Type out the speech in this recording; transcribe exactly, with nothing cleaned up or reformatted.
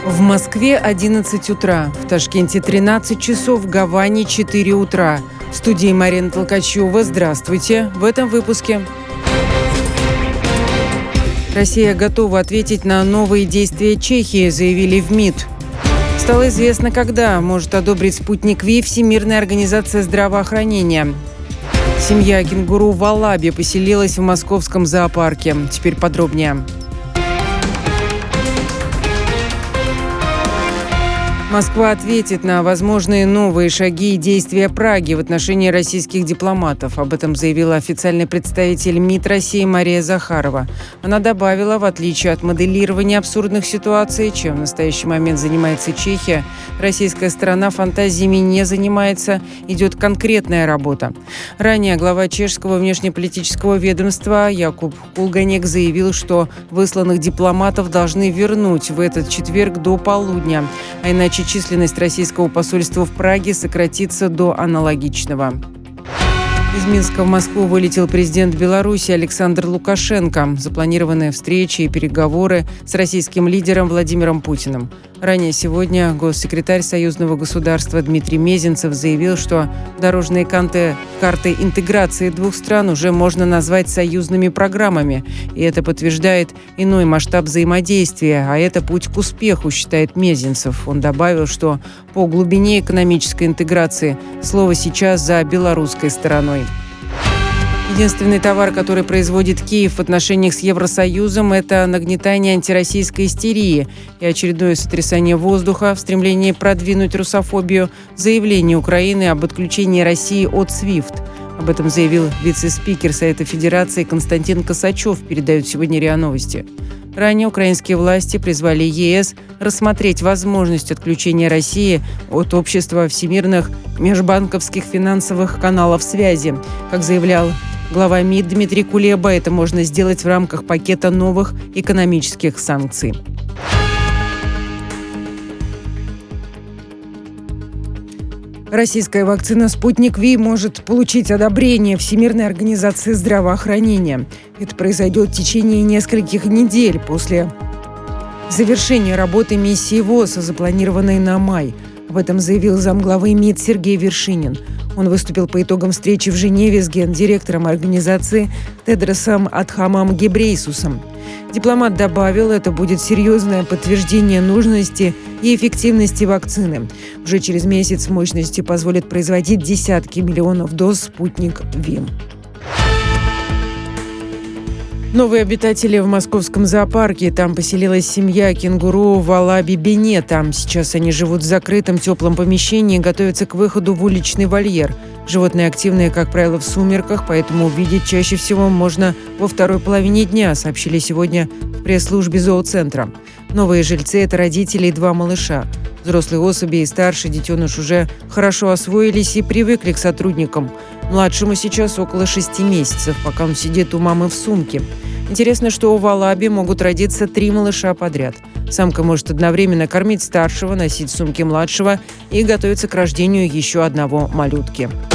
В Москве одиннадцать утра, в Ташкенте тринадцать часов, в Гаване четыре утра. В студии Марина Толкачева. Здравствуйте. В этом выпуске. Россия готова ответить на новые действия Чехии, заявили в МИД. Стало известно, когда может одобрить спутник Ви Всемирная организация здравоохранения. Семья кенгуру Валаби поселилась в московском зоопарке. Теперь подробнее. Москва ответит на возможные новые шаги и действия Праги в отношении российских дипломатов. Об этом заявила официальный представитель МИД России Мария Захарова. Она добавила, в отличие от моделирования абсурдных ситуаций, чем в настоящий момент занимается Чехия, российская сторона фантазиями не занимается, идет конкретная работа. Ранее глава чешского внешнеполитического ведомства Якуб Кулганек заявил, что высланных дипломатов должны вернуть в этот четверг до полудня, а иначе численность российского посольства в Праге сократится до аналогичного. Из Минска в Москву вылетел президент Беларуси Александр Лукашенко. Запланированы встречи и переговоры с российским лидером Владимиром Путиным. Ранее сегодня госсекретарь союзного государства Дмитрий Мезенцев заявил, что дорожные карты, карты интеграции двух стран уже можно назвать союзными программами. И это подтверждает иной масштаб взаимодействия, а это путь к успеху, считает Мезенцев. Он добавил, что по глубине экономической интеграции слово сейчас за белорусской стороной. Единственный товар, который производит Киев в отношениях с Евросоюзом, это нагнетание антироссийской истерии и очередное сотрясание воздуха в стремлении продвинуть русофобию, заявление Украины об отключении России от свифт. Об этом заявил вице-спикер Совета Федерации Константин Косачев, передают сегодня РИА Новости. Ранее украинские власти призвали ЕС рассмотреть возможность отключения России от общества всемирных межбанковских финансовых каналов связи. Как заявлял глава МИД Дмитрий Кулеба, это можно сделать в рамках пакета новых экономических санкций. Российская вакцина «Спутник Ви» может получить одобрение Всемирной организации здравоохранения. Это произойдет в течение нескольких недель после завершения работы миссии ВОЗ, запланированной на май. Об этом заявил замглавы МИД Сергей Вершинин. Он выступил по итогам встречи в Женеве с гендиректором организации Тедросом Адхамом Гебрейсусом. Дипломат добавил, это будет серьезное подтверждение нужности и эффективности вакцины. Уже через месяц мощности позволят производить десятки миллионов доз «Спутник Ви». Новые обитатели в московском зоопарке. Там поселилась семья кенгуру Валаби Бене. Там сейчас они живут в закрытом теплом помещении и готовятся к выходу в уличный вольер. Животные активные, как правило, в сумерках, поэтому увидеть чаще всего можно во второй половине дня, сообщили сегодня в пресс-службе зооцентра. Новые жильцы – это родители и два малыша. Взрослые особи и старший детеныш уже хорошо освоились и привыкли к сотрудникам. Младшему сейчас около шести месяцев, пока он сидит у мамы в сумке. Интересно, что у Валаби могут родиться три малыша подряд. Самка может одновременно кормить старшего, носить сумки младшего и готовиться к рождению еще одного малютки.